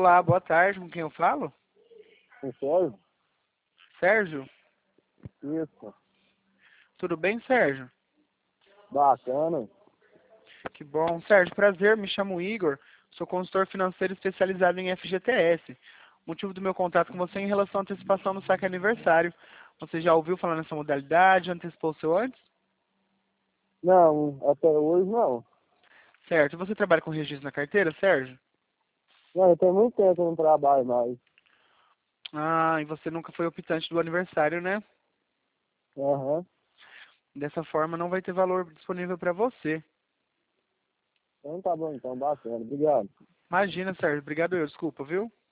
Olá, boa tarde, com quem eu falo? Com Sérgio? Sérgio? Isso. Tudo bem, Sérgio? Bacana. Que bom. Sérgio, prazer, me chamo Igor, sou consultor financeiro especializado em FGTS. O motivo do meu contato com você é em relação à antecipação do saque aniversário. Você já ouviu falar nessa modalidade? Antecipou o seu antes? Não, até hoje não. Certo. Você trabalha com registro na carteira, Sérgio? Não, eu tenho muito tempo que eu não trabalho mais. Ah, e você nunca foi optante do aniversário, né? Aham. Dessa forma não vai ter valor disponível para você. Então tá bom, então, bacana. Obrigado. Imagina, Sérgio. Obrigado eu, desculpa, viu?